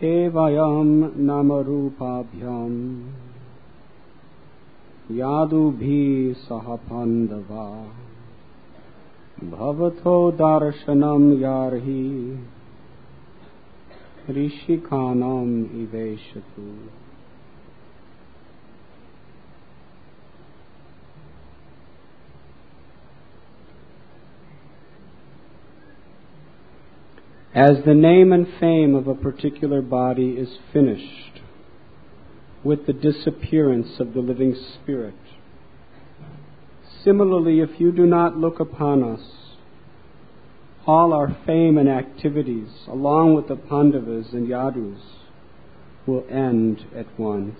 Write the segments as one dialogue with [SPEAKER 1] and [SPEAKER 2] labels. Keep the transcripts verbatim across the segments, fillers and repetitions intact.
[SPEAKER 1] Sevayam namarupabhyam yadubhi sahapandava bhavato darshanam yarhi rishikanam iveshatu. As the name and fame of a particular body is finished with the disappearance of the living spirit, similarly, if you do not look upon us, all our fame and activities, along with the Pandavas and Yadus, will end at once.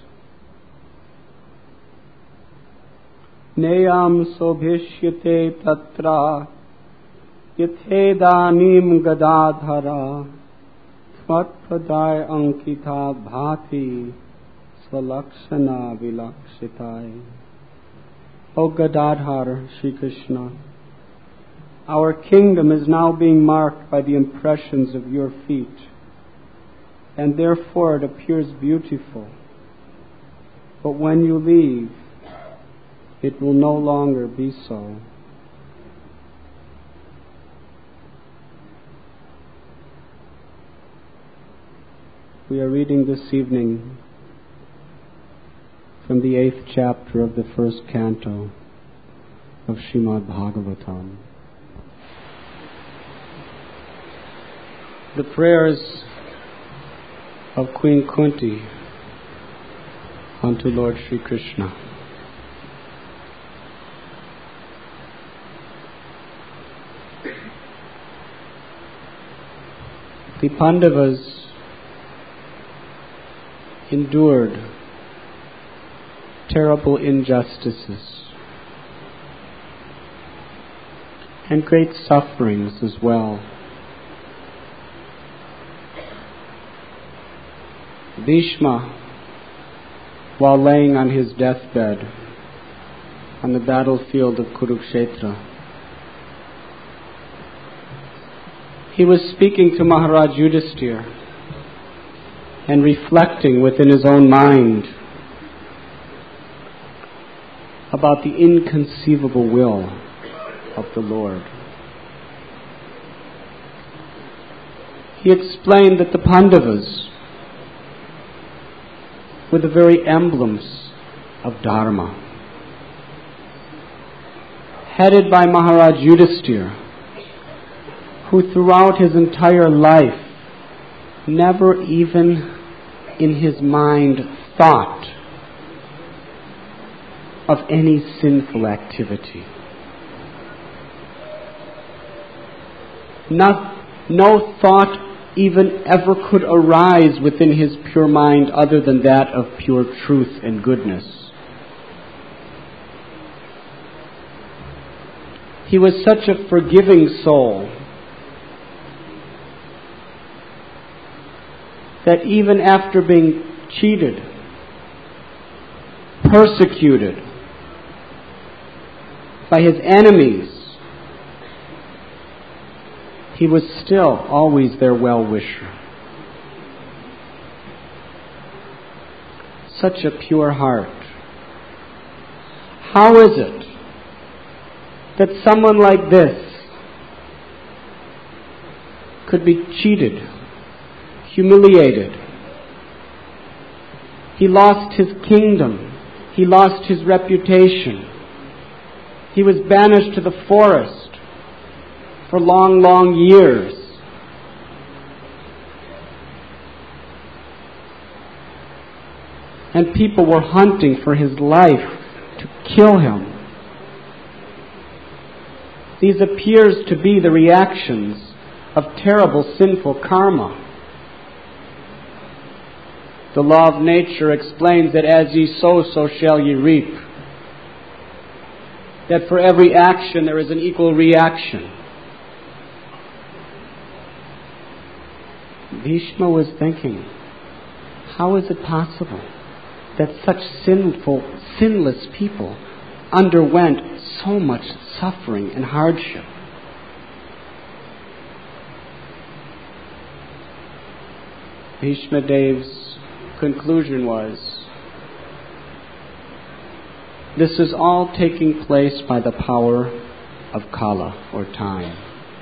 [SPEAKER 1] Neyam sobhishyate tatra Yathedanim gadadhara Tvatpadai ankita bhati Svalakshana vilakshitai. O Gadadhar, Shri Krishna, our kingdom is now being marked by the impressions of your feet, and therefore it appears beautiful. But when you leave, it will no longer be so. We are reading this evening from the eighth chapter of the first canto of Srimad Bhagavatam. The prayers of Queen Kunti unto Lord Sri Krishna. The Pandavas endured terrible injustices and great sufferings as well. Bhishma, while laying on his deathbed on the battlefield of Kurukshetra, he was speaking to Maharaj Yudhisthira and reflecting within his own mind about the inconceivable will of the Lord. He explained that the Pandavas were the very emblems of Dharma, headed by Maharaj Yudhisthira, who throughout his entire life never even in his mind thought of any sinful activity. Not, no thought even ever could arise within his pure mind other than that of pure truth and goodness. He was such a forgiving soul that even after being cheated, persecuted by his enemies, he was still always their well-wisher. Such a pure heart. How is it that someone like this could be cheated, humiliated? He lost his kingdom. He lost his reputation. He was banished to the forest for long, long years. And people were hunting for his life to kill him. These appears to be the reactions of terrible sinful karma. The law of nature explains that as ye sow, so shall ye reap. That for every action there is an equal reaction. Bhishma was thinking, how is it possible that such sinful, sinless people underwent so much suffering and hardship? Bhishma Dev's conclusion was, this is all taking place by the power of Kala, or time.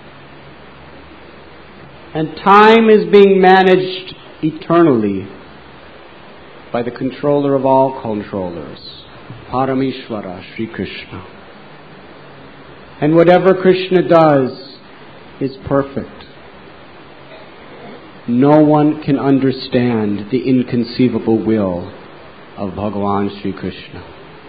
[SPEAKER 1] And time is being managed eternally by the controller of all controllers, Parameshwara, Sri Krishna. And whatever Krishna does is perfect. No one can understand the inconceivable will of Bhagavan Sri Krishna.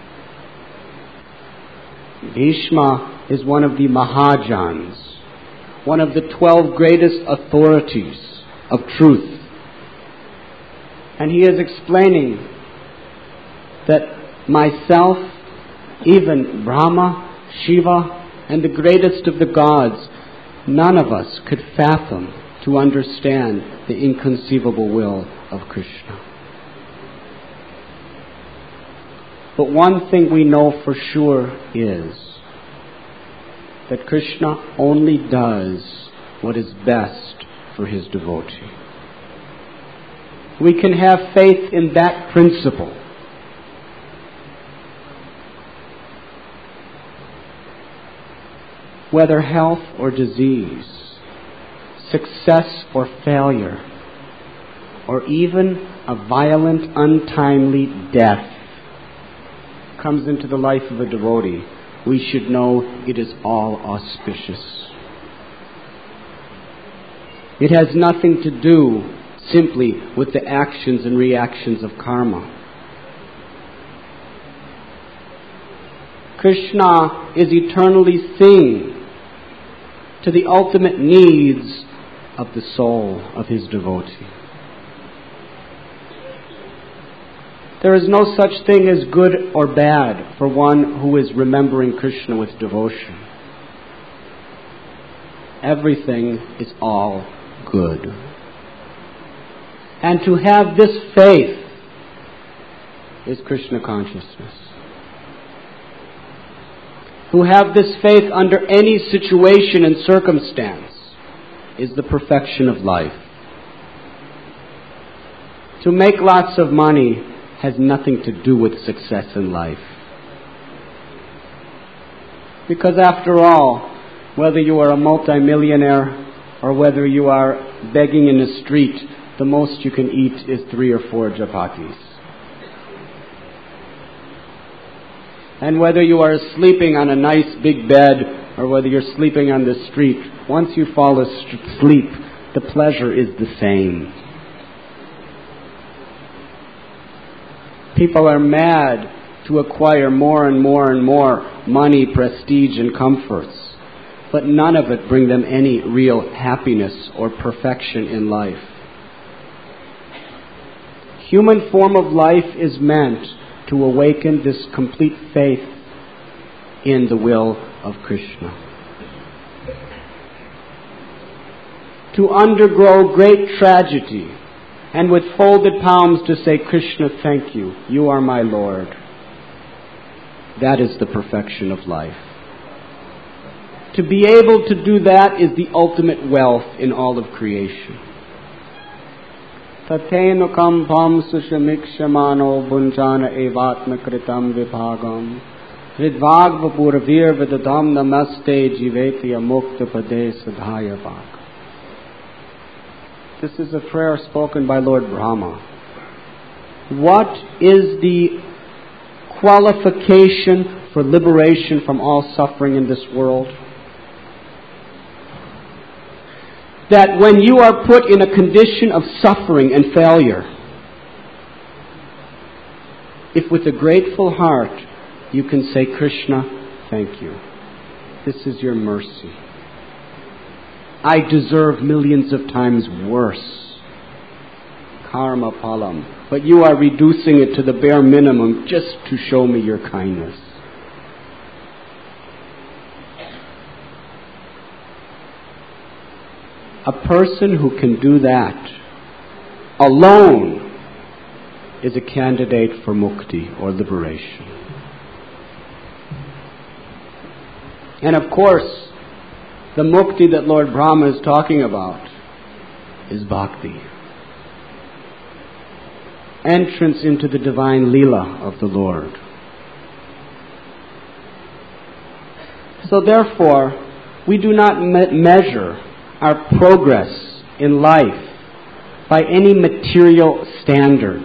[SPEAKER 1] Bhishma is one of the Mahajans, one of the twelve greatest authorities of truth. And he is explaining that myself, even Brahma, Shiva, and the greatest of the gods, none of us could fathom to understand the inconceivable will of Krishna. But one thing we know for sure is that Krishna only does what is best for his devotee. We can have faith in that principle. Whether health or disease, success or failure, or even a violent, untimely death comes into the life of a devotee, we should know it is all auspicious. It has nothing to do simply with the actions and reactions of karma. Krishna is eternally seeing to the ultimate needs of the soul of his devotee. There is no such thing as good or bad for one who is remembering Krishna with devotion. Everything is all good. And to have this faith is Krishna consciousness. To have this faith under any situation and circumstance is the perfection of life. To make lots of money has nothing to do with success in life. Because after all, whether you are a multimillionaire or whether you are begging in the street, the most you can eat is three or four chapatis. And whether you are sleeping on a nice big bed or whether you're sleeping on the street, once you fall asleep, the pleasure is the same. People are mad to acquire more and more and more money, prestige, and comforts, but none of it bring them any real happiness or perfection in life. Human form of life is meant to awaken this complete faith in the will of Krishna. To undergo great tragedy and with folded palms to say, Krishna, thank you, you are my Lord. That is the perfection of life. To be able to do that is the ultimate wealth in all of creation. Tathenukam pam sushamikshamano bunjana evatmakritam vibhagam hridvagvapurvir vidadam namaste jiveti amukta pade sadhayavak. This is a prayer spoken by Lord Brahma. What is the qualification for liberation from all suffering in this world? That when you are put in a condition of suffering and failure, if with a grateful heart you can say, Krishna, thank you. This is your mercy. I deserve millions of times worse. Karma palam. But you are reducing it to the bare minimum just to show me your kindness. A person who can do that alone is a candidate for mukti or liberation. And of course, the mukti that Lord Brahma is talking about is bhakti. entrance into the divine Leela of the Lord. So therefore, we do not me- measure our progress in life by any material standards.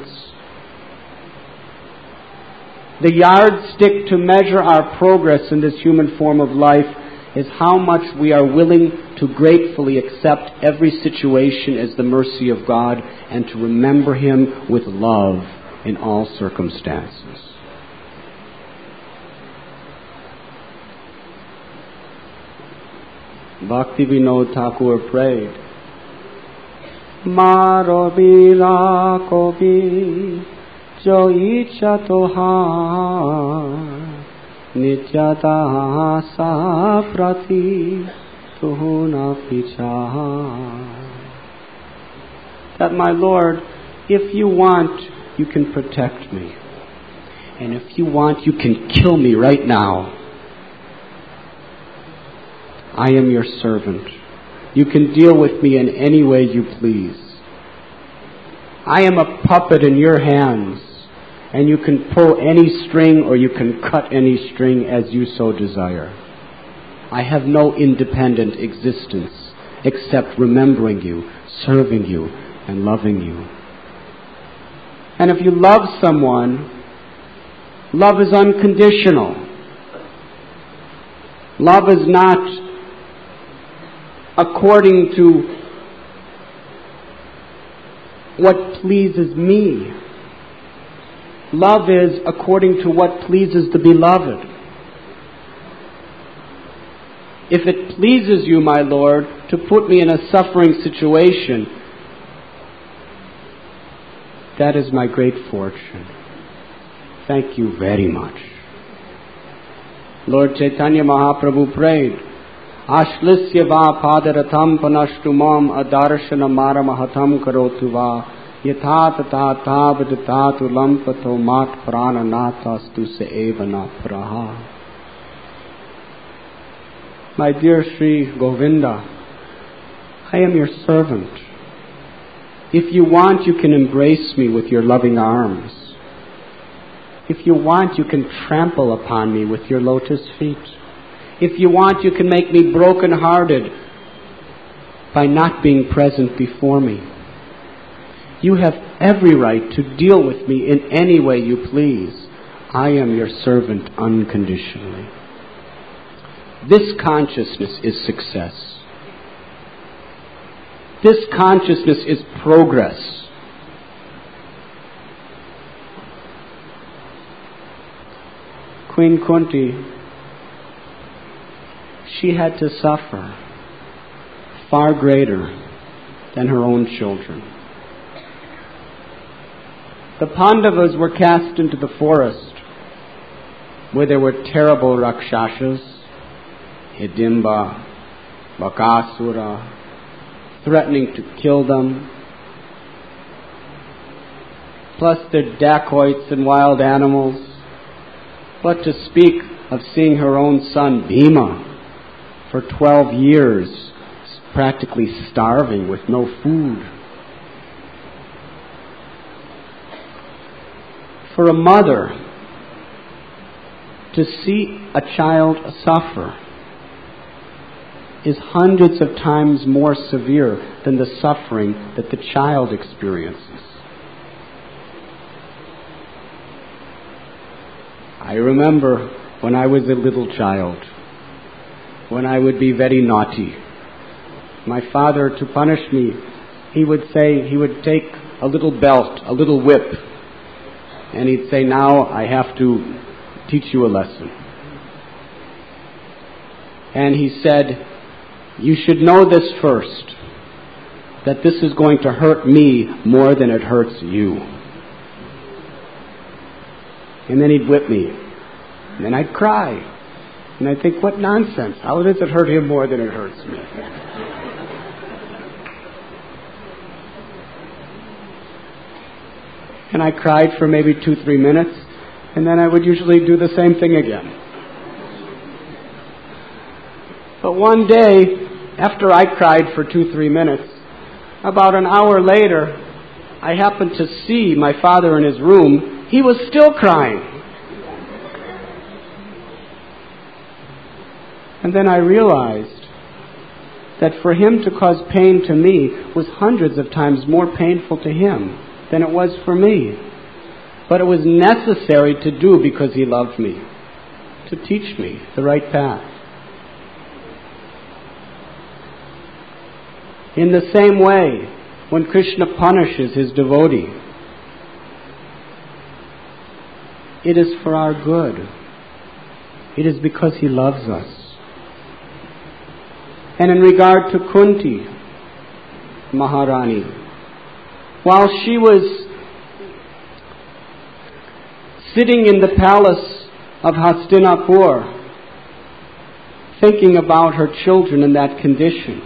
[SPEAKER 1] The yardstick to measure our progress in this human form of life is how much we are willing to gratefully accept every situation as the mercy of God and to remember Him with love in all circumstances. Bhakti Vinod Thakur prayed, Maro bila kobi jo icha tohar Nityata saprati tuhuna picha. That my Lord, if you want, you can protect me. And if you want, you can kill me right now. I am your servant. You can deal with me in any way you please. I am a puppet in your hands. And you can pull any string or you can cut any string as you so desire. I have no independent existence except remembering you, serving you, and loving you. And if you love someone, love is unconditional. Love is not according to what pleases me. Love is according to what pleases the beloved. If it pleases you, my Lord, to put me in a suffering situation, that is my great fortune. Thank you very much. Lord Chaitanya Mahaprabhu prayed, Ashlisya va padaratham panashtu mam adarshana maramahatam karotu va Yathat tatha vidtatu lampato mat prana natastu se evana praha. My dear Sri Govinda, I am your servant. If you want, you can embrace me with your loving arms. If you want, you can trample upon me with your lotus feet. If you want, you can make me broken-hearted by not being present before me. You have every right to deal with me in any way you please. I am your servant unconditionally. This consciousness is success. This consciousness is progress. Queen Kunti, she had to suffer far greater than her own children. The Pandavas were cast into the forest where there were terrible Rakshasas, Hidimba, Bakasura, threatening to kill them, plus their dacoits and wild animals. But to speak of seeing her own son Bhima for twelve years practically starving with no food. For a mother to see a child suffer is hundreds of times more severe than the suffering that the child experiences. I remember when I was a little child, when I would be very naughty, my father, to punish me, he would say, he would take a little belt, a little whip, and he'd say, now I have to teach you a lesson. And he said, you should know this first, that this is going to hurt me more than it hurts you. And then he'd whip me. And then I'd cry. And I'd think, what nonsense. How does it hurt him more than it hurts me? And I cried for maybe two, three minutes, and then I would usually do the same thing again. But one day, after I cried for two, three minutes, about an hour later, I happened to see my father in his room. He was still crying. And then I realized that for him to cause pain to me was hundreds of times more painful to him than it was for me. But it was necessary to do because he loved me, to teach me the right path. In the same way, when Krishna punishes his devotee, it is for our good. It is because he loves us. And in regard to Kunti Maharani, while she was sitting in the palace of Hastinapur, thinking about her children in that condition,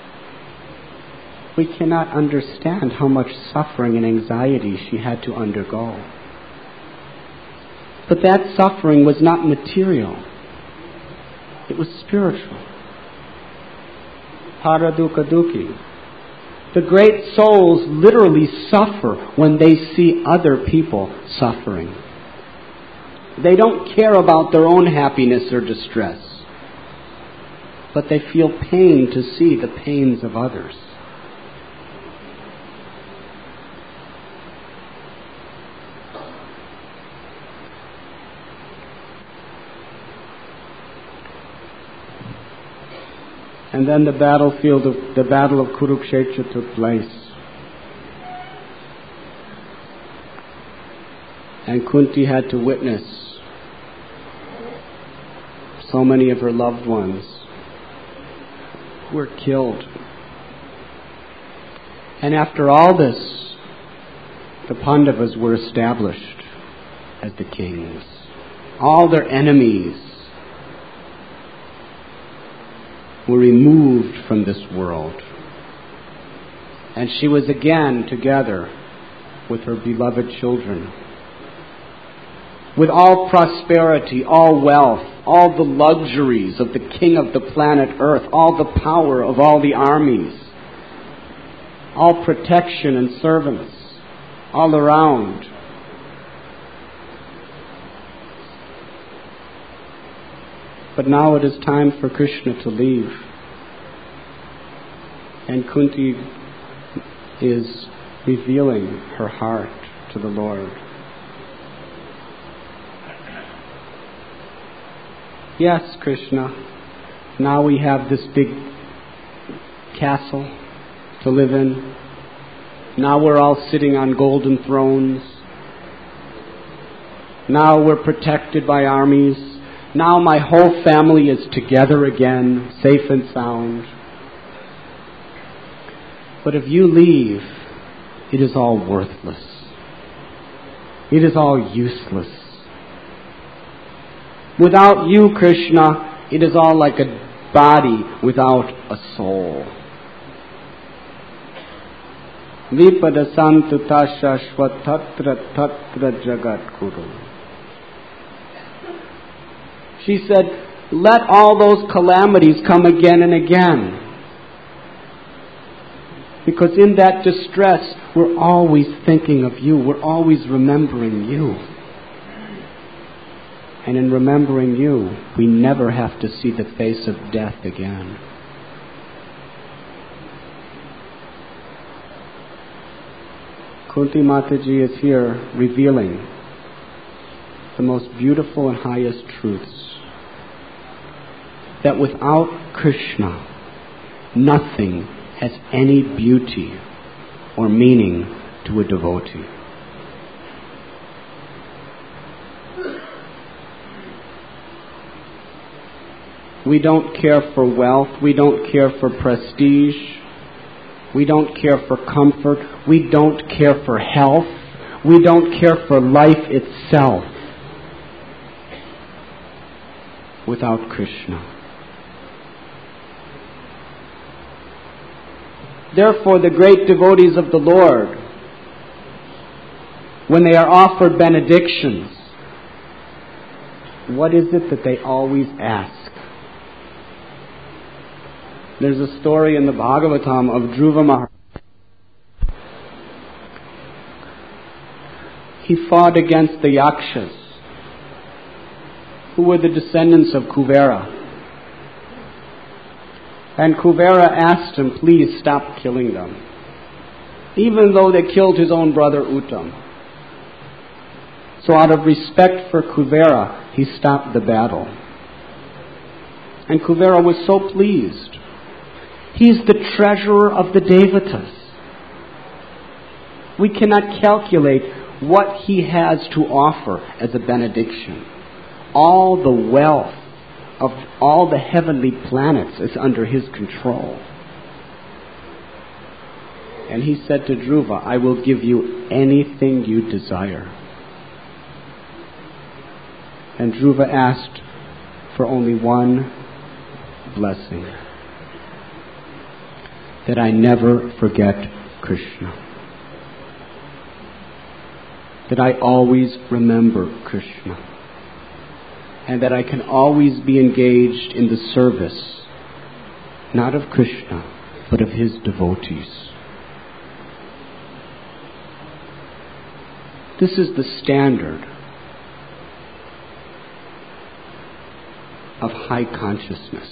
[SPEAKER 1] we cannot understand how much suffering and anxiety she had to undergo. But that suffering was not material. It was spiritual. Paradukha-dukhi. The great souls literally suffer when they see other people suffering. They don't care about their own happiness or distress, but they feel pain to see the pains of others. And then the battlefield of the battle of Kurukshetra took place. And Kunti had to witness so many of her loved ones were killed. And after all this, the Pandavas were established as the kings. All their enemies were removed from this world. And she was again together with her beloved children. With all prosperity, all wealth, all the luxuries of the king of the planet Earth, all the power of all the armies, all protection and servants, all around. But now it is time for Krishna to leave. And Kunti is revealing her heart to the Lord. Yes, Krishna, now we have this big castle to live in. Now we're all sitting on golden thrones. Now we're protected by armies. Now my whole family is together again, safe and sound. But if you leave, it is all worthless. It is all useless. Without you, Krishna, it is all like a body without a soul. Vipada santuta shashvatatra tatra jagat kuru. She said, let all those calamities come again and again. Because in that distress, we're always thinking of you. We're always remembering you. And in remembering you, we never have to see the face of death again. Kunti Mataji is here revealing the most beautiful and highest truths. That without Krishna, nothing has any beauty or meaning to a devotee. We don't care for wealth. We don't care for prestige. We don't care for comfort. We don't care for health. We don't care for life itself without Krishna. Therefore, the great devotees of the Lord, when they are offered benedictions, what is it that they always ask? There's a story in the Bhagavatam of Dhruva Maharaj. he fought against the Yakshas, who were the descendants of Kuvera. And Kuvera asked him, please stop killing them, even though they killed his own brother Uttam. So out of respect for Kuvera, he stopped the battle. And Kuvera was so pleased. He's the treasurer of the Devatas. We cannot calculate what he has to offer as a benediction. All the wealth of all the heavenly planets is under his control. And he said to Dhruva, I will give you anything you desire. And Dhruva asked for only one blessing, that I never forget Krishna, that I always remember Krishna, and that I can always be engaged in the service, not of Krishna, but of his devotees. This is the standard of high consciousness.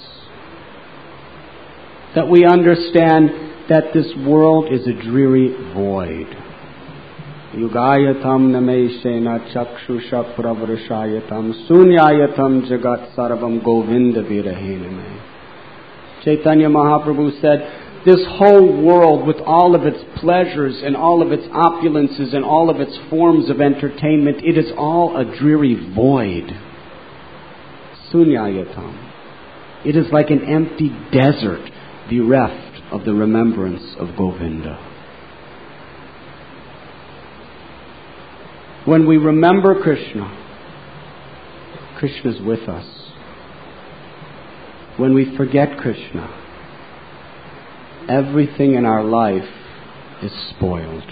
[SPEAKER 1] That we understand that this world is a dreary void. Yugayatam nameshena chakshusha pravrashayatam sunyayatam jagat sarvam govinda virahename. Chaitanya Mahaprabhu said, this whole world with all of its pleasures and all of its opulences and all of its forms of entertainment, it is all a dreary void. Sunyayatam. It is like an empty desert bereft of the remembrance of Govinda. When we remember Krishna, Krishna is with us. When we forget Krishna, everything in our life is spoiled.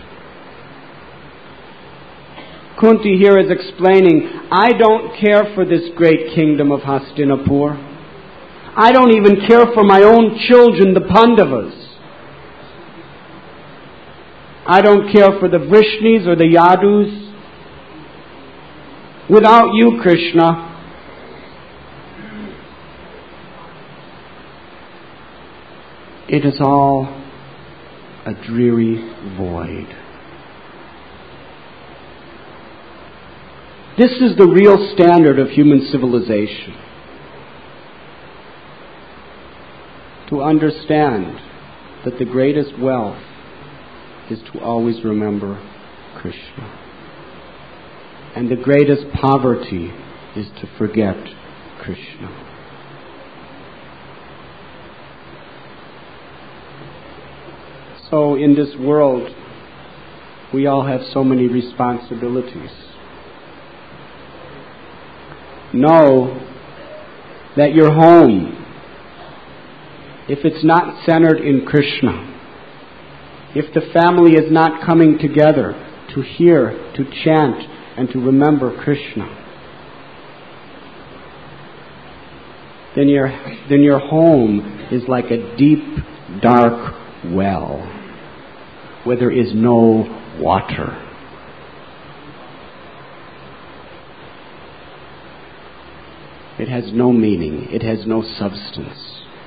[SPEAKER 1] Kunti here is explaining, I don't care for this great kingdom of Hastinapur. I don't even care for my own children, the Pandavas. I don't care for the Vrishnis or the Yadus. Without you, Krishna, it is all a dreary void. This is the real standard of human civilization. To understand that the greatest wealth is to always remember Krishna. And the greatest poverty is to forget Krishna. So in this world, we all have so many responsibilities. Know that your home, if it's not centered in Krishna, if the family is not coming together to hear, to chant, and to remember Krishna, then your, then your home is like a deep, dark well where there is no water. It has no meaning. It has no substance.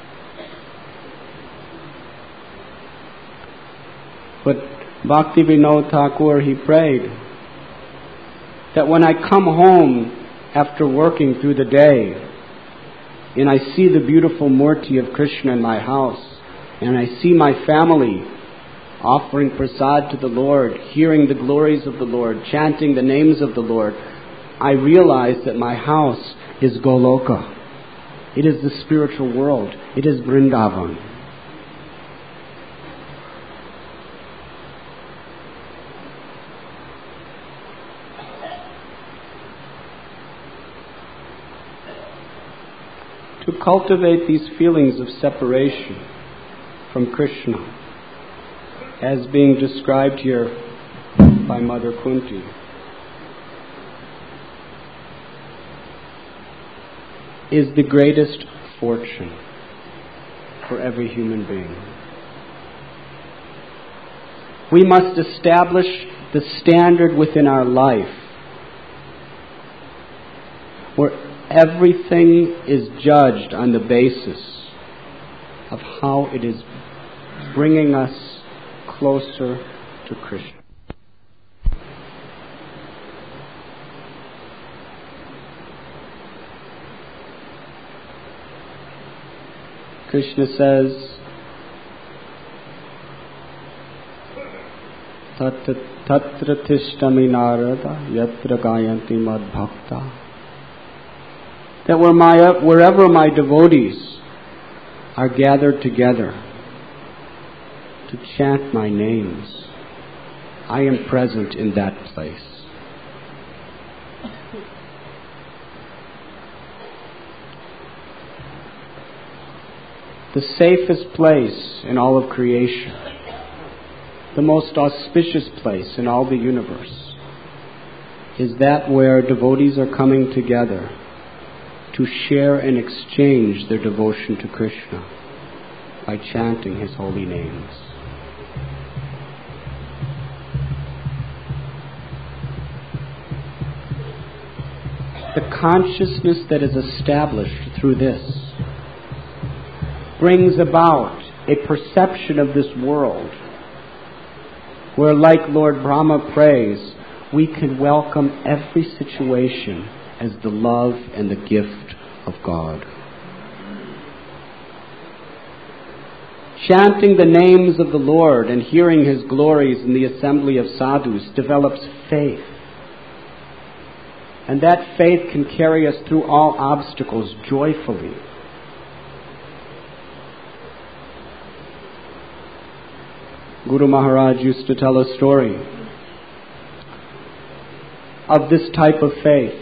[SPEAKER 1] But Bhakti Vinod Thakur, he prayed that when I come home after working through the day and I see the beautiful Murti of Krishna in my house and I see my family offering prasad to the Lord, hearing the glories of the Lord, chanting the names of the Lord, I realize that my house is Goloka. It is the spiritual world. It is Vrindavan. To cultivate these feelings of separation from Krishna, as being described here by Mother Kunti, is the greatest fortune for every human being. We must establish the standard within our life where everything is judged on the basis of how it is bringing us closer to Krishna. Krishna says, Tatra tishtami narada yatra gayanti madbhakta. That where my, wherever my devotees are gathered together to chant my names, I am present in that place. The safest place in all of creation, the most auspicious place in all the universe, is that where devotees are coming together to share and exchange their devotion to Krishna by chanting His holy names. The consciousness that is established through this brings about a perception of this world where, like Lord Brahma prays, we can welcome every situation as the love and the gift of God. Chanting the names of the Lord and hearing His glories in the assembly of sadhus develops faith. And that faith can carry us through all obstacles joyfully. Guru Maharaj used to tell a story of this type of faith.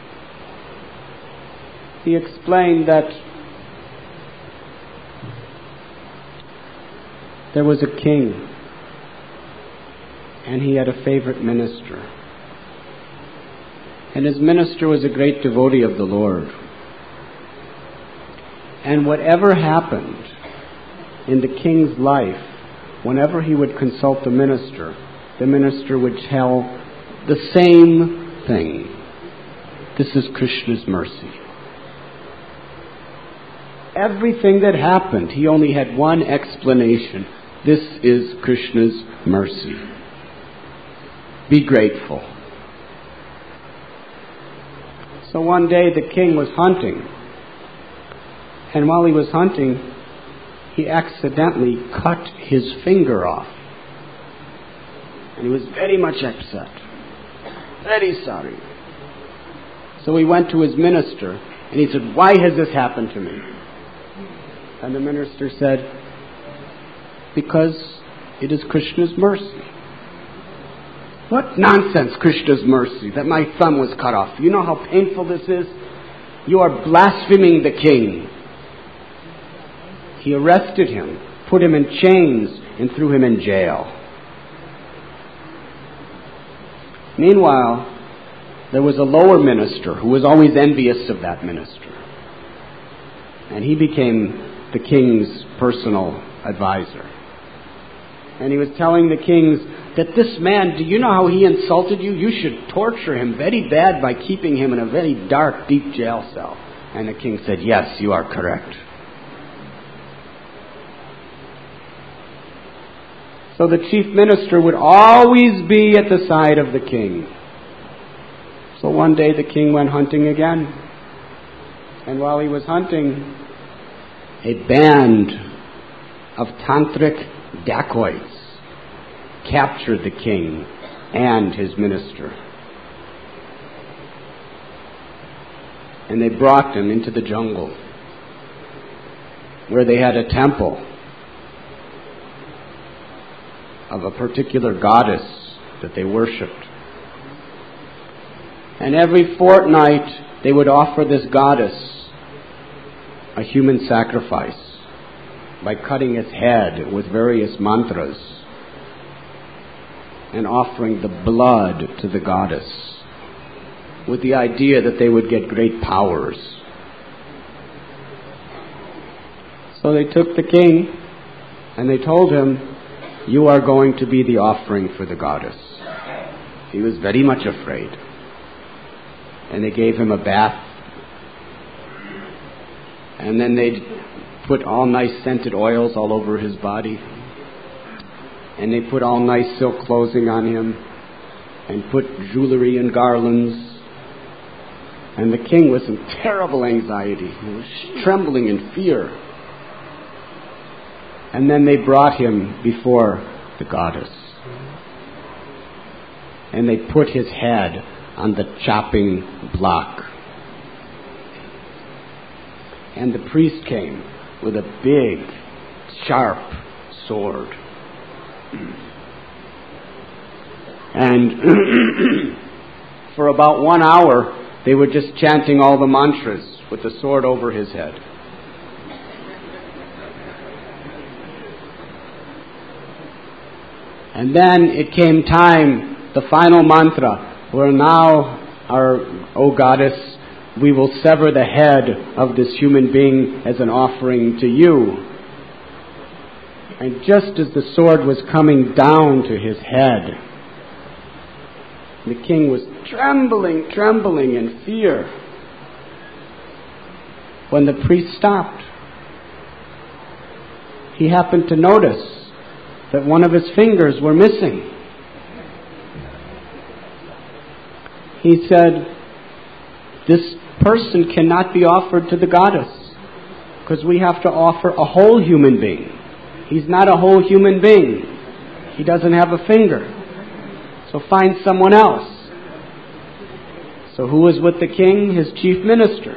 [SPEAKER 1] He explained that there was a king and he had a favorite minister. And his minister was a great devotee of the Lord. And whatever happened in the king's life, whenever he would consult the minister, the minister would tell the same thing. This is Krishna's mercy. Everything that happened, he only had one explanation. This is Krishna's mercy. Be grateful. So one day the king was hunting. And while he was hunting, he accidentally cut his finger off. And he was very much upset. Very sorry. So he went to his minister and he said, "Why has this happened to me?" And the minister said, "Because it is Krishna's mercy." "What nonsense, Krishna's mercy, that my thumb was cut off. You know how painful this is? You are blaspheming the king." He arrested him, put him in chains, and threw him in jail. Meanwhile, there was a lower minister who was always envious of that minister. And he became the king's personal advisor. And he was telling the kings that this man, do you know how he insulted you? You should torture him very bad by keeping him in a very dark, deep jail cell. And the king said, "Yes, you are correct." So the chief minister would always be at the side of the king. So one day the king went hunting again. And while he was hunting, a band of tantric dacoits captured the king and his minister. And they brought them into the jungle, where they had a temple of a particular goddess that they worshipped. And every fortnight they would offer this goddess a human sacrifice by cutting its head with various mantras and offering the blood to the goddess with the idea that they would get great powers. So they took the king and they told him, "You are going to be the offering for the goddess." He was very much afraid. And they gave him a bath. And then they put all nice scented oils all over his body. And they put all nice silk clothing on him. And put jewelry and garlands. And the king was in terrible anxiety. He was trembling in fear. And then they brought him before the goddess. And they put his head on the chopping block. And the priest came with a big, sharp sword. And for about one hour, they were just chanting all the mantras with the sword over his head. And then it came time, the final mantra, where now, our, O goddess, we will sever the head of this human being as an offering to you. And just as the sword was coming down to his head, the king was trembling, trembling in fear when the priest stopped. He happened to notice that one of his fingers were missing. He said, this person cannot be offered to the goddess because we have to offer a whole human being. He's not a whole human being. He doesn't have a finger. So find someone else. So who was with the king? His chief minister.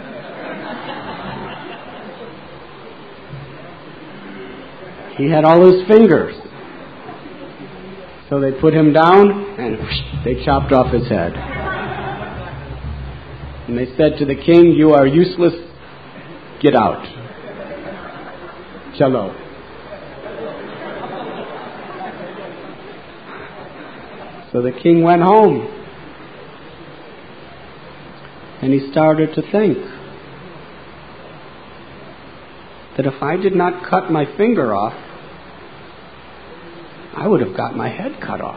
[SPEAKER 1] He had all his fingers. So they put him down and whoosh, they chopped off his head. And they said to the king, you are useless. Get out. Chalo. So the king went home. And he started to think that if I did not cut my finger off, I would have got my head cut off.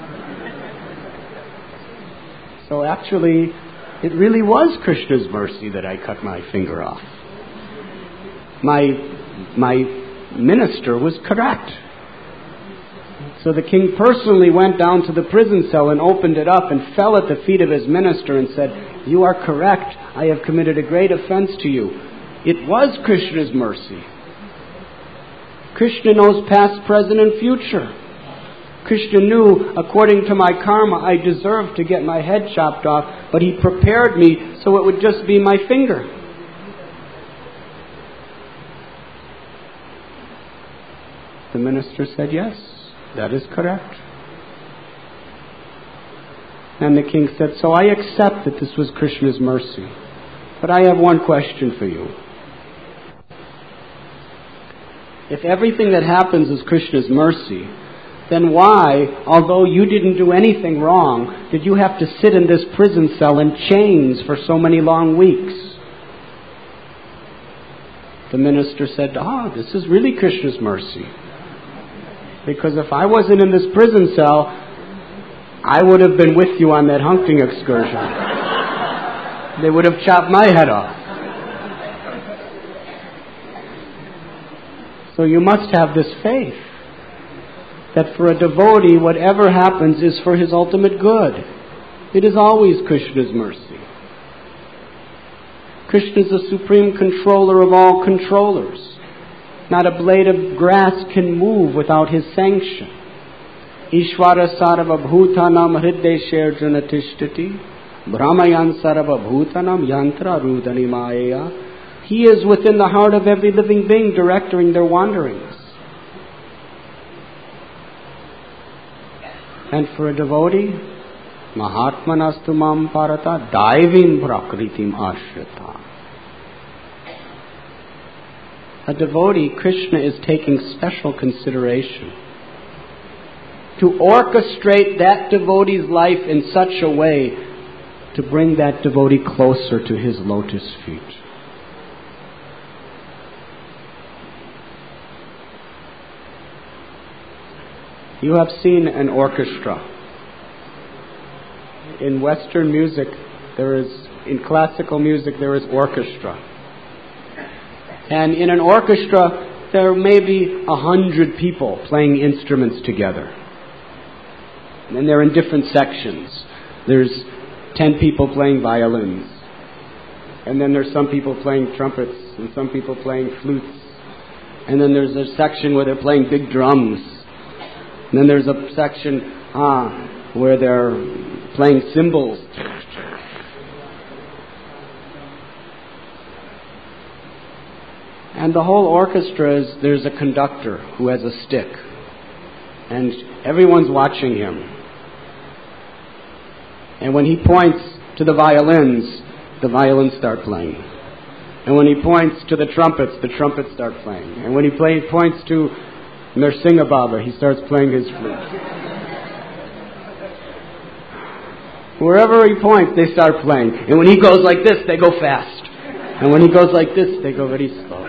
[SPEAKER 1] So actually, it really was Krishna's mercy that I cut my finger off. My, my minister was correct. So the king personally went down to the prison cell and opened it up and fell at the feet of his minister and said, you are correct. I have committed a great offense to you. It was Krishna's mercy. Krishna knows past, present, and future. Krishna knew, according to my karma, I deserved to get my head chopped off, but he prepared me so it would just be my finger. The minister said, yes, that is correct. And the king said, so I accept that this was Krishna's mercy. But I have one question for you. If everything that happens is Krishna's mercy, then why, although you didn't do anything wrong, did you have to sit in this prison cell in chains for so many long weeks? The minister said, ah, this is really Krishna's mercy. Because if I wasn't in this prison cell, I would have been with you on that hunting excursion. They would have chopped my head off. So you must have this faith that for a devotee, whatever happens is for his ultimate good. It is always Krishna's mercy. Krishna is the supreme controller of all controllers. Not a blade of grass can move without his sanction. Ishvara sarva bhutanam hriddesher janatishtati brahmayan sarva bhutanam yantra rudani maya. He is within the heart of every living being, directing their wanderings. And for a devotee, Mahatmanastu mam parata daivim prakritim ashrita. A devotee, Krishna is taking special consideration to orchestrate that devotee's life in such a way to bring that devotee closer to his lotus feet. You have seen an orchestra. in Western music, there is, in classical music, there is orchestra. And in an orchestra, there may be a hundred people playing instruments together. And they're in different sections. There's ten people playing violins. And then there's some people playing trumpets, and some people playing flutes. And then there's a section where they're playing big drums. And then there's a section ah, where they're playing cymbals. And the whole orchestra is, there's a conductor who has a stick. And everyone's watching him. And when he points to the violins, the violins start playing. And when he points to the trumpets, the trumpets start playing. And when he play, points to Nrsimha Baba, he starts playing his flute. Wherever he points, they start playing. And when he goes like this, they go fast. And when he goes like this, they go very slow.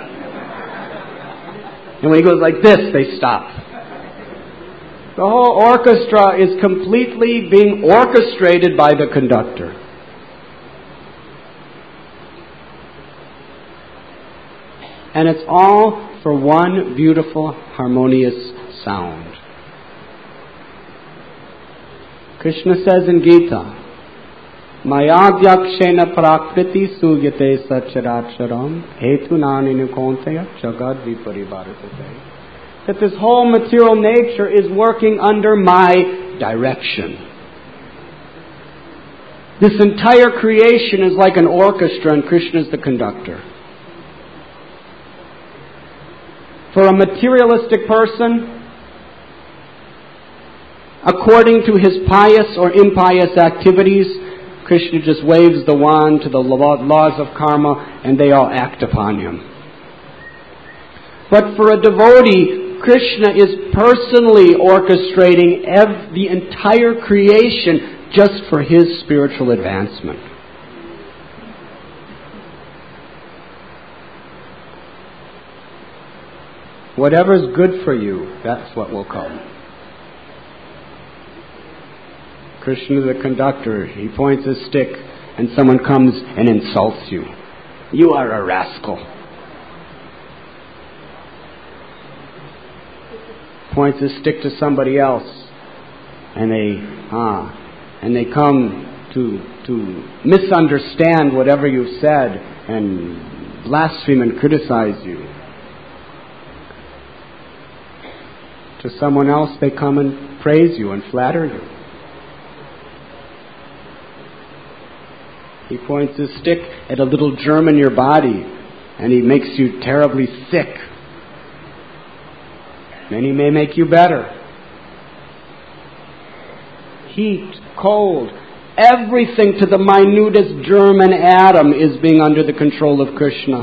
[SPEAKER 1] And when he goes like this, they stop. The whole orchestra is completely being orchestrated by the conductor. And it's all for one beautiful, harmonious sound. Krishna says in Gita, Mayadhyakshena prakriti suyate sacharacharam hetunani nukonteya jagad viparivartate. That this whole material nature is working under my direction. This entire creation is like an orchestra and Krishna is the conductor. For a materialistic person, according to his pious or impious activities, Krishna just waves the wand to the laws of karma and they all act upon him. But for a devotee, Krishna is personally orchestrating ev- the entire creation just for his spiritual advancement. Whatever's good for you, that's what will come. Krishna the conductor, he points his stick and someone comes and insults you. You are a rascal. Points his stick to somebody else and they ah and they come to to misunderstand whatever you've said and blaspheme and criticize you. To someone else they come and praise you and flatter you. He points his stick at a little germ in your body and he makes you terribly sick. Then he may make you better. Heat, cold, everything to the minutest germ and atom is being under the control of Krishna.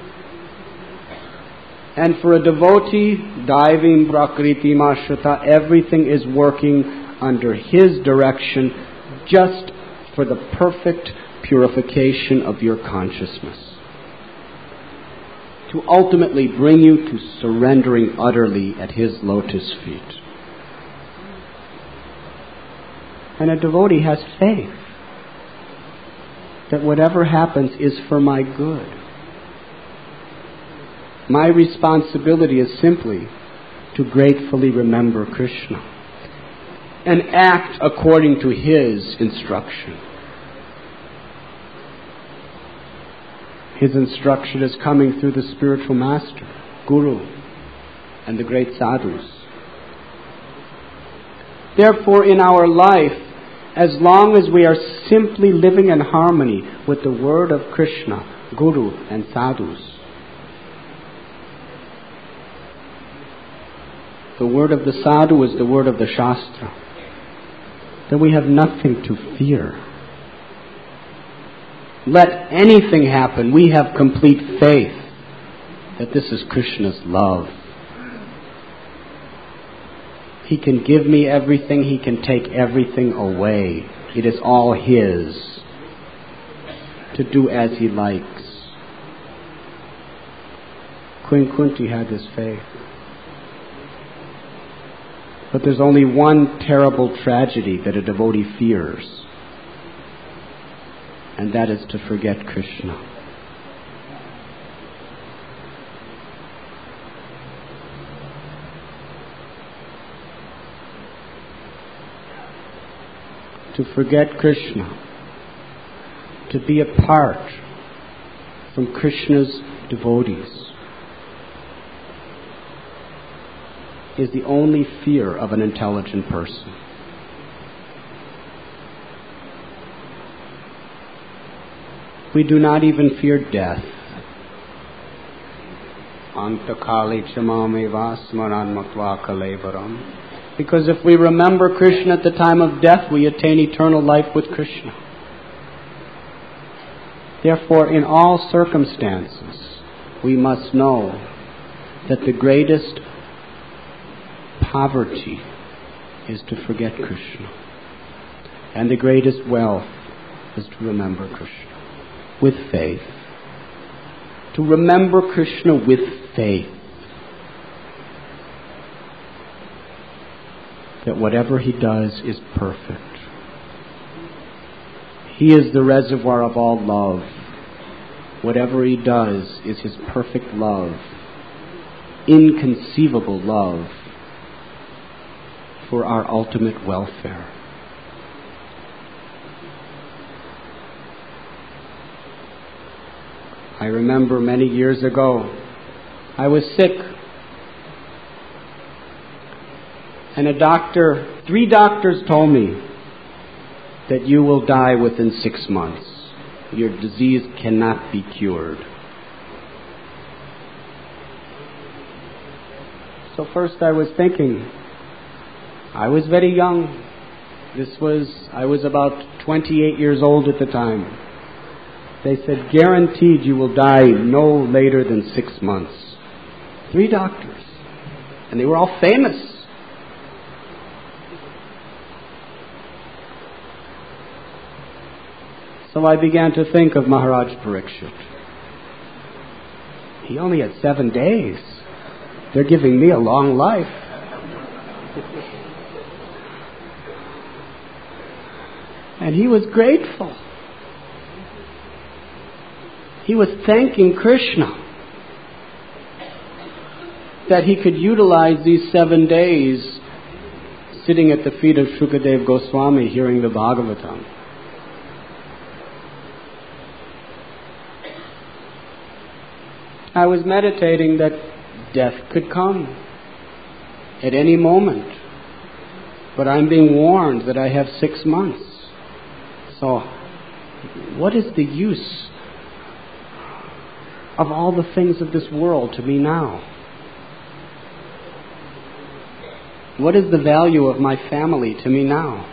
[SPEAKER 1] And for a devotee, diving prakriti mashrita, everything is working under his direction just for the perfect purification of your consciousness. To ultimately bring you to surrendering utterly at his lotus feet. And a devotee has faith that whatever happens is for my good. My responsibility is simply to gratefully remember Krishna and act according to his instruction. His instruction is coming through the spiritual master, Guru, and the great sadhus. Therefore, in our life, as long as we are simply living in harmony with the word of Krishna, Guru, and sadhus, the word of the sadhu is the word of the Shastra, then we have nothing to fear. Let anything happen, we have complete faith that this is Krishna's love. He can give me everything, he can take everything away. It is all his to do as he likes. Queen Kunti had this faith. But there's only one terrible tragedy that a devotee fears. and that is to forget Krishna. To forget Krishna, to be apart from Krishna's devotees, is the only fear of an intelligent person. We do not even fear death. Antakali chamameva smaran matva kalevaram. Because if we remember Krishna at the time of death, we attain eternal life with Krishna. Therefore, in all circumstances, we must know that the greatest poverty is to forget Krishna. And the greatest wealth is to remember Krishna with faith. To remember Krishna with faith. That whatever he does is perfect. He is the reservoir of all love. Whatever he does is his perfect love, inconceivable love for our ultimate welfare. I remember many years ago, I was sick. And a doctor, three doctors told me that you will die within six months. Your disease cannot be cured. So first I was thinking, I was very young. This was, I was about twenty-eight years old at the time. They said, guaranteed you will die no later than six months. Three doctors. And they were all famous. So I began to think of Maharaj Parikshit. He only had seven days. They're giving me a long life. And he was grateful. He was thanking Krishna that he could utilize these seven days sitting at the feet of Shukadev Goswami hearing the Bhagavatam. I was meditating that death could come at any moment, but I'm being warned that I have six months. So, what is the use of all the things of this world to me now? What is the value of my family to me now?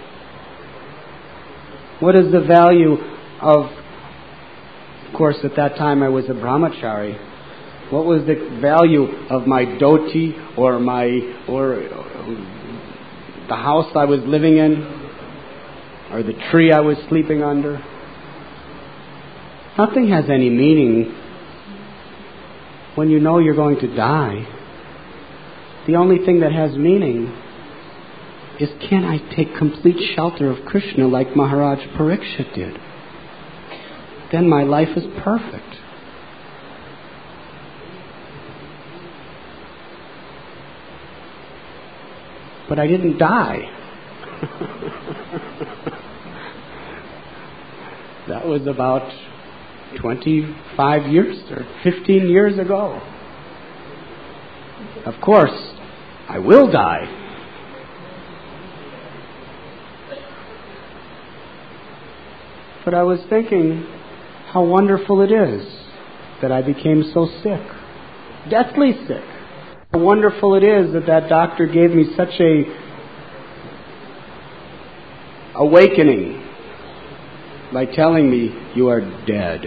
[SPEAKER 1] What is the value of, of course, at that time I was a brahmachari. What was the value of my dhoti or my or the house I was living in or the tree I was sleeping under? Nothing has any meaning when you know you're going to die. The only thing that has meaning is, can I take complete shelter of Krishna like Maharaj Parikshit did? Then my life is perfect. But I didn't die. That was about twenty-five years or fifteen years ago. Of course, I will die. But I was thinking how wonderful it is that I became so sick, deathly sick. How wonderful it is that that doctor gave me such a awakening by telling me, you are dead.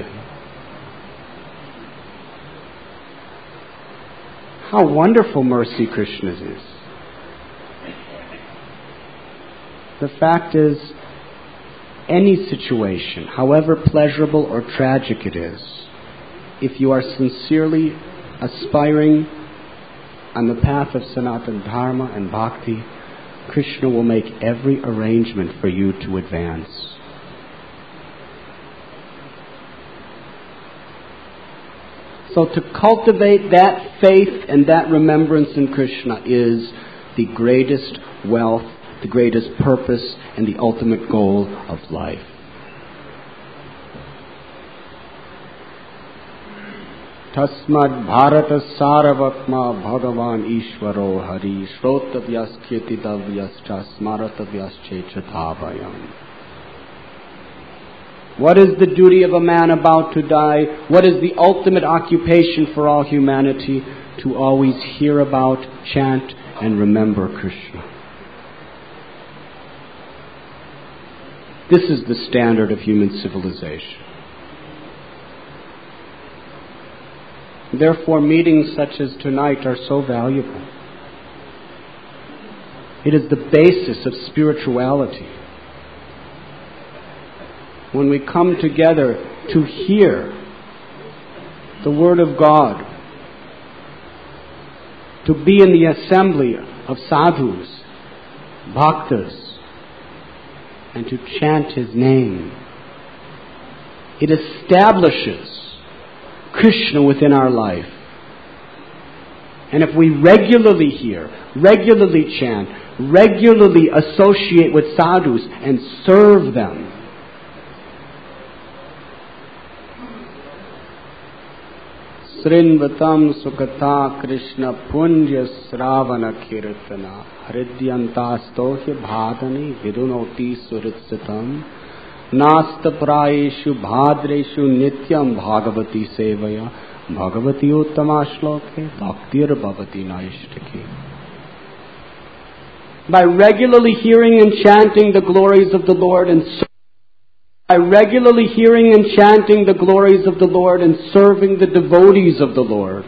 [SPEAKER 1] How wonderful mercy Krishna's is. The fact is, any situation, however pleasurable or tragic it is, if you are sincerely aspiring on the path of Sanatana Dharma and Bhakti, Krishna will make every arrangement for you to advance. So to cultivate that faith and that remembrance in Krishna is the greatest wealth, the greatest purpose, and the ultimate goal of life. Tasmad Bharata Saravatma Bhagavan Ishvaro Hari Shrotavyas Kirtidavyascha Smaratavyas Chechatavayam. What is the duty of a man about to die? What is the ultimate occupation for all humanity? To always hear about, chant, and remember Krishna. This is the standard of human civilization. Therefore, meetings such as tonight are so valuable. It is the basis of spirituality. When we come together to hear the Word of God, to be in the assembly of sadhus, bhaktas, and to chant His name, it establishes Krishna within our life. And if we regularly hear, regularly chant, regularly associate with sadhus and serve them, Srinvatam Sukata Krishna Punja Sravana Kirtana Hridyantastohya Bhadani Vidunoti Suritsitam Nasta Prayeshu Bhadreshu Nityam Bhagavati Sevaya Bhagavati Uttama Shloke Bhaktir Bhavati Naishtaki. By regularly hearing and chanting the glories of the Lord and By regularly hearing and chanting the glories of the Lord and serving the devotees of the Lord,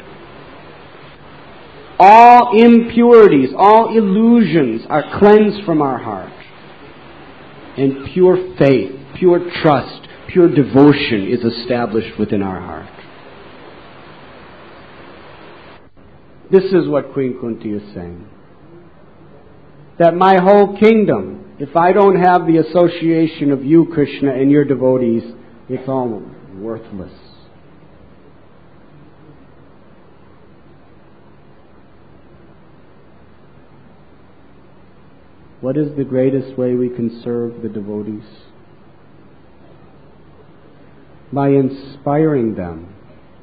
[SPEAKER 1] all impurities, all illusions are cleansed from our heart. And pure faith, pure trust, pure devotion is established within our heart. This is what Queen Kunti is saying. That my whole kingdom, if I don't have the association of you, Krishna, and your devotees, it's all worthless. What is the greatest way we can serve the devotees? By inspiring them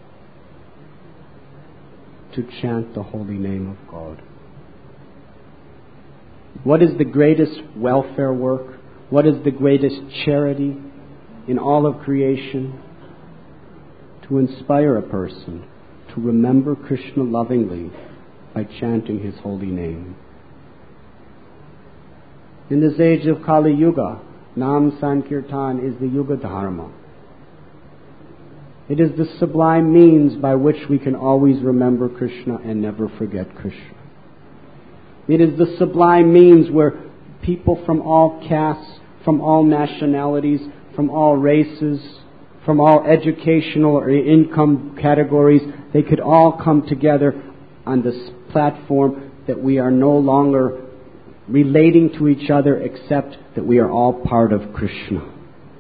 [SPEAKER 1] to chant the holy name of God. What is the greatest welfare work? What is the greatest charity in all of creation? To inspire a person to remember Krishna lovingly by chanting His holy name. In this age of Kali Yuga, Nam Sankirtan is the Yuga Dharma. It is the sublime means by which we can always remember Krishna and never forget Krishna. It is the sublime means where people from all castes, from all nationalities, from all races, from all educational or income categories, they could all come together on this platform that we are no longer relating to each other except that we are all part of Krishna.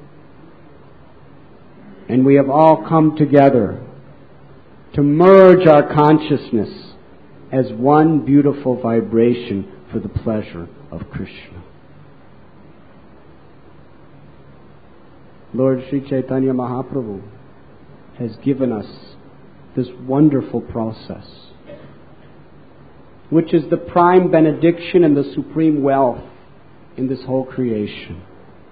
[SPEAKER 1] And we have all come together to merge our consciousness as one beautiful vibration for the pleasure of Krishna. Lord Sri Chaitanya Mahaprabhu has given us this wonderful process, which is the prime benediction and the supreme wealth in this whole creation.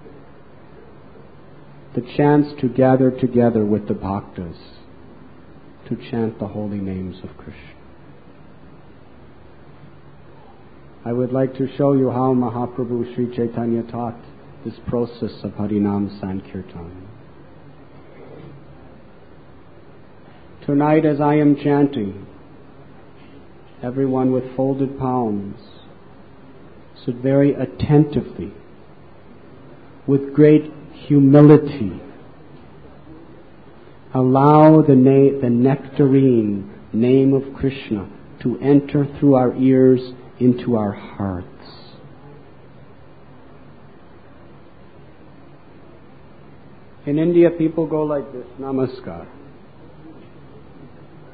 [SPEAKER 1] The chance to gather together with the bhaktas to chant the holy names of Krishna. I would like to show you how Mahaprabhu Sri Chaitanya taught this process of Harinam Sankirtan. Tonight as I am chanting, everyone with folded palms should very attentively, with great humility, allow the, na- the nectarine name of Krishna to enter through our ears into our hearts. In India, people go like this, Namaskar.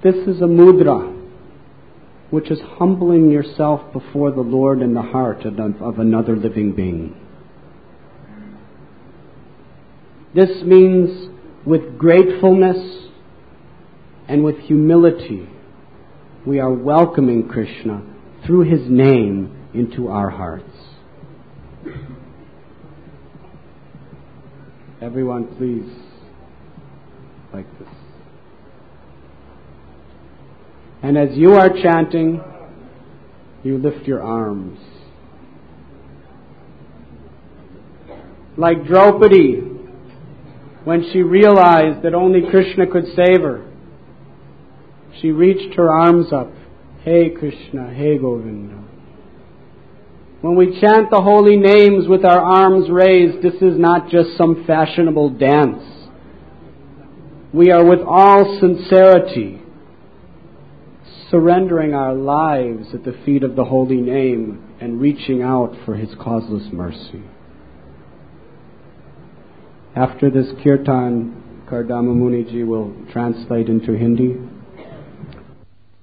[SPEAKER 1] This is a mudra, which is humbling yourself before the Lord in the heart of, of another living being. This means with gratefulness and with humility, we are welcoming Krishna through His name into our hearts. Everyone, please, like this. And as you are chanting, you lift your arms. Like Draupadi, when she realized that only Krishna could save her, she reached her arms up. Hey Krishna, hey Govinda. When we chant the holy names with our arms raised, this is not just some fashionable dance. We are with all sincerity surrendering our lives at the feet of the holy name and reaching out for His causeless mercy. After this kirtan, Kardama Muniji will translate into Hindi.